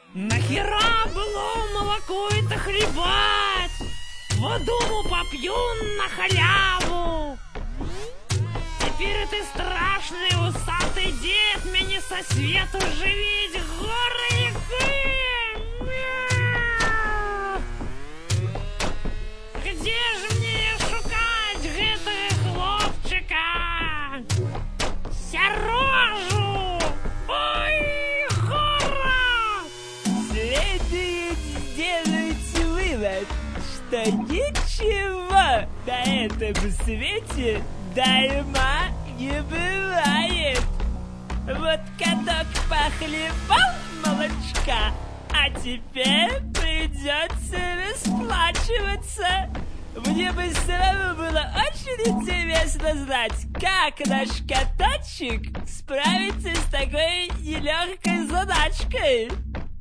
Нахера было молоко это хлебать? Воду попью на халяву. Теперь ты страшный усатый дед, меня со свету живить горы реки. Где ж мне шукать гэтага хлопчика? Сярожу! Ой, гора! Следует сделать вывод, что ничего на этом свете дарма не бывает. Вот каток похлебал молочка, а теперь придется расплачиваться. Мне бы самому было очень интересно знать, как наш каточек справится с такой нелегкой задачкой.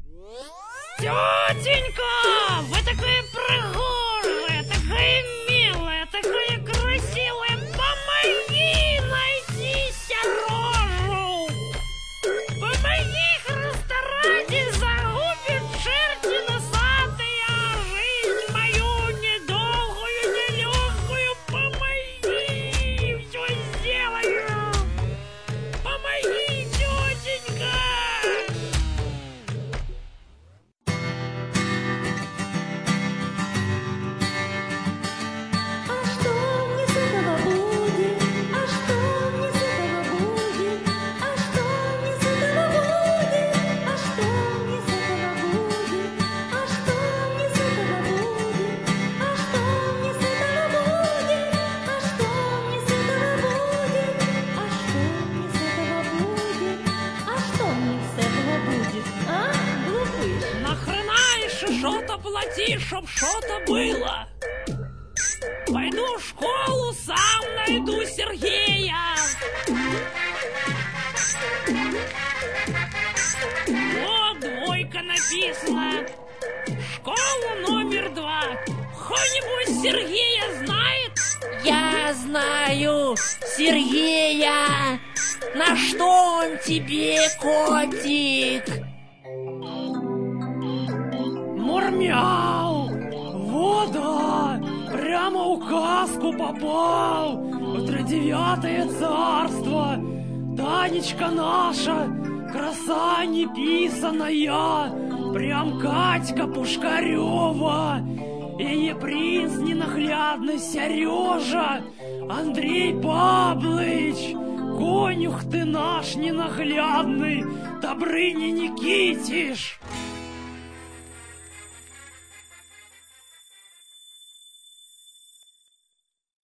Тетенька, вы такая пригожая, такая милая, такая красивая, помоги найти сярожу. Помоги, Христа ради, загубит черти носатые, жизнь мою недолгую, нелегкую. Помоги, все сделаю. Помоги, тетенька. Что-то плати, чтоб что-то было. Пойду в школу, сам найду Сергея. Вот двойка написана. Школа номер 2. Кто-нибудь Сергея знает? Я знаю Сергея. На что он тебе, котик? Мурмяу! Вода! Прямо в сказку попал! В тридевятое царство! Танечка наша, краса неписаная! Прям Катька Пушкарева! И принц ненаглядный Сережа! Андрей Павлович! Конюх ты наш ненаглядный! Добрыня Никитиш!